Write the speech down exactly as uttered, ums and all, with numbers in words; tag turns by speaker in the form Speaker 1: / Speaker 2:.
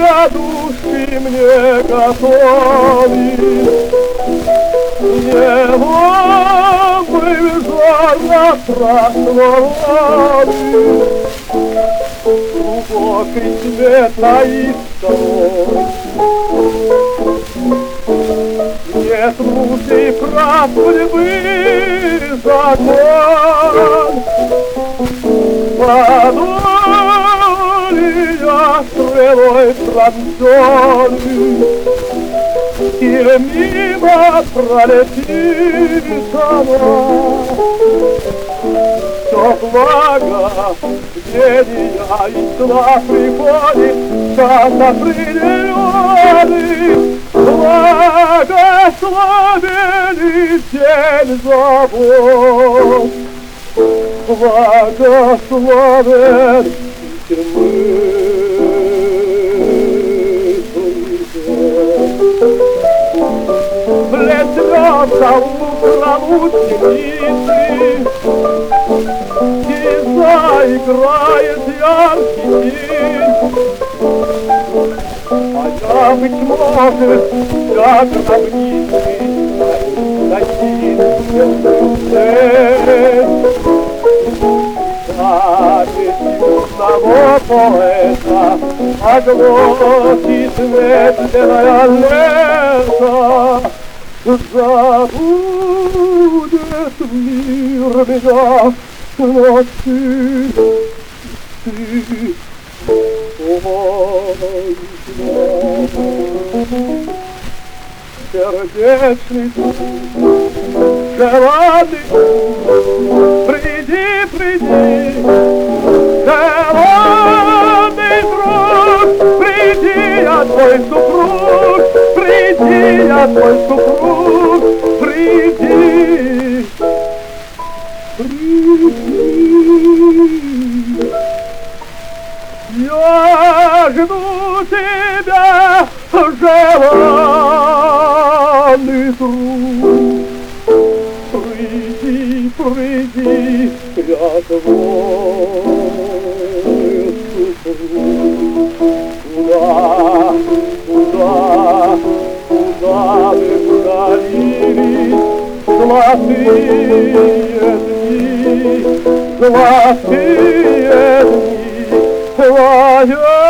Speaker 1: подушки мне готовит. Невольный жар напрасно глубокий свет таится. Нет муки прав судьбы закон, подоле я стрелой пронзённый, и мимо пролетит она. Все благо, гения и зла приходит час определенный. Благословенный день забот, благословен блеск звезда утронут темницы, и заиграет яркий день. А я, быть может, как гробницы носит цель. Память юного поэта оглотит медленная лента. Забудет мир меня, но ты, ты, ой, сердечный друг, желанный друг, приди, приди, желанный друг, приди, я твой супруг, приди, я твой супруг, приди, приди. Я жду тебя, желанный друг. Приди, приди, я твой супруг. Куда, куда, куда вы удалились, золотые дни, золотые дни? Твоя